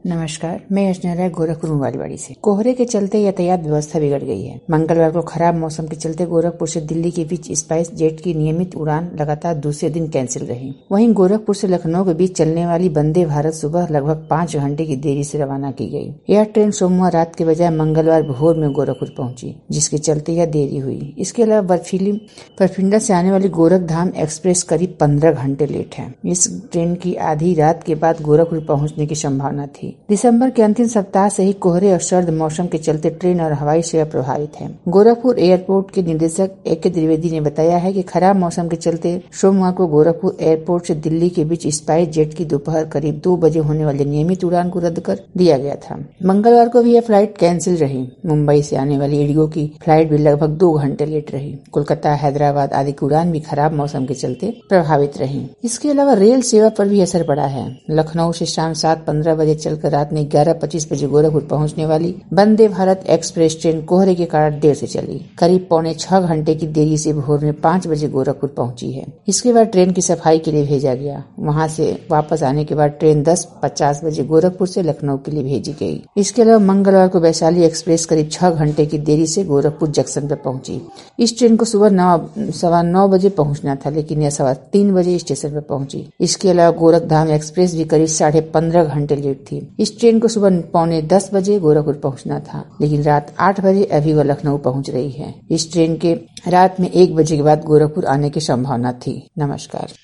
नमस्कार, मैं अर्चना राय गोरखपुर मोबाइलवाड़ी से। कोहरे के चलते यातायात व्यवस्था बिगड़ गई है। मंगलवार को खराब मौसम के चलते गोरखपुर से दिल्ली के बीच स्पाइस जेट की नियमित उड़ान लगातार दूसरे दिन कैंसिल रही। वहीं गोरखपुर से लखनऊ के बीच चलने वाली वंदे भारत सुबह लगभग 5 घंटे की देरी से रवाना की गई। यह ट्रेन सोमवार रात के बजाय मंगलवार भोर में गोरखपुर पहुंची, जिसके चलते यह देरी हुई। इसके अलावा बरफिंडा से आने वाली गोरखधाम एक्सप्रेस करीब 15 घंटे लेट है। इस ट्रेन की आधी रात के बाद गोरखपुर पहुंचने की संभावना थी। दिसंबर के अंतिम सप्ताह से ही कोहरे और सर्द मौसम के चलते ट्रेन और हवाई सेवा प्रभावित है। गोरखपुर एयरपोर्ट के निदेशक ए.के. द्विवेदी ने बताया है कि खराब मौसम के चलते सोमवार को गोरखपुर एयरपोर्ट से दिल्ली के बीच स्पाइस जेट की दोपहर करीब 2 बजे होने वाली नियमित उड़ान को रद्द कर दिया गया था। मंगलवार को भी यह फ्लाइट कैंसिल रही। मुंबई से आने वाली इंडिगो की फ्लाइट भी लगभग 2 घंटे लेट रही। कोलकाता, हैदराबाद आदि की उड़ान भी खराब मौसम के चलते प्रभावित रही। इसके अलावा रेल सेवा पर भी असर पड़ा है। लखनऊ से शाम 7:15 बजे चलकर रात में 11:25 बजे गोरखपुर पहुंचने वाली वंदे भारत एक्सप्रेस ट्रेन कोहरे के कारण देर से चली। करीब 6.25 घंटे की देरी से भोर में 5 बजे गोरखपुर पहुंची है। इसके बाद ट्रेन की सफाई के लिए भेजा गया। वहां से वापस आने के बाद ट्रेन 10:50 बजे गोरखपुर से लखनऊ के लिए भेजी गई। इसके अलावा मंगलवार को वैशाली एक्सप्रेस करीब 6 घंटे की देरी से गोरखपुर जंक्शन पर पहुंची। इस ट्रेन को सुबह 9:15 बजे पहुंचना था, लेकिन यह 3:15 बजे स्टेशन पर पहुंची। इसके अलावा गोरखधाम एक्सप्रेस भी करीब 15.5 घंटे लेट थी। इस ट्रेन को सुबह 9:45 बजे गोरखपुर पहुंचना था, लेकिन रात 8 बजे अभी वह लखनऊ पहुंच रही है। इस ट्रेन के रात में 1 बजे के बाद गोरखपुर आने की संभावना थी। नमस्कार।